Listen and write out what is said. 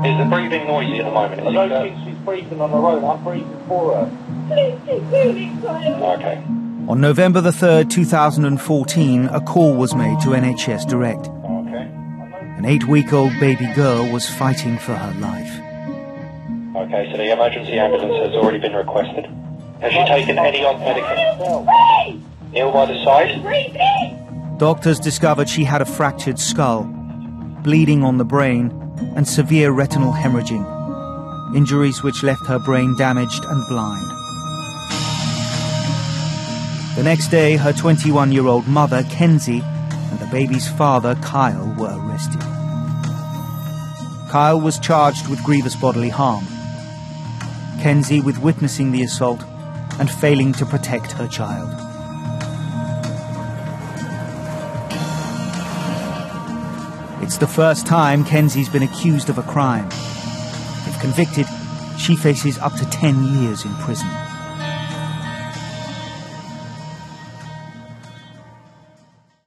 Is the breathing noisy at the moment? I don't think she's breathing on her own. I'm breathing for her. Okay. On November the 3rd, 2014, a call was made to NHS Direct. Okay. An 8-week-old baby girl was fighting for her life. Okay, so the emergency ambulance has already been requested. Has she taken any medication? Ill by the side? Doctors discovered she had a fractured skull, bleeding on the brain, and severe retinal hemorrhaging, injuries which left her brain damaged and blind. The next day, her 21-year-old mother, Kenzie, and the baby's father, Kyle, were arrested. Kyle was charged with grievous bodily harm. Kenzie with witnessing the assault and failing to protect her child. It's the first time Kenzie's been accused of a crime. If convicted, she faces up to 10 years in prison.